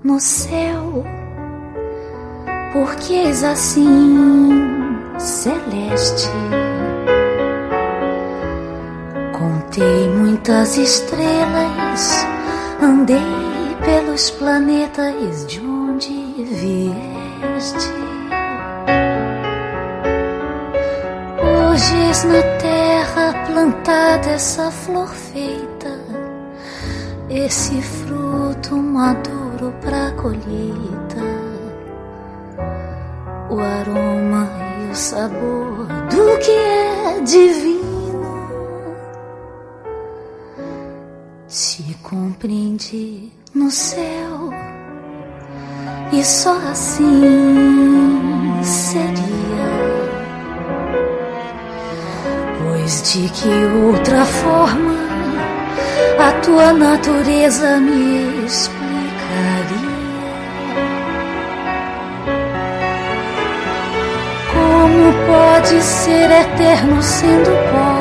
no céu, porque és assim celeste. Contei muitas estrelas, andei pelos planetas de onde vieste. Hoje és na terra plantada essa flor feita, esse fruto maduro pra colheita. O aroma e o sabor do que é divino te compreendi no céu, e só assim seria, pois de que outra forma a tua natureza me explicaria? Como pode ser eterno sendo pó,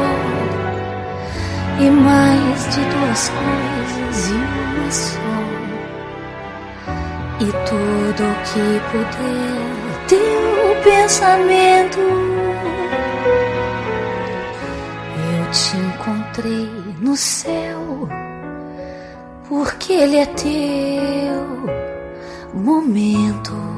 e mais de duas coisas e uma só, e tudo o que puder teu pensamento? Eu te encontrei no céu, porque ele é teu momento.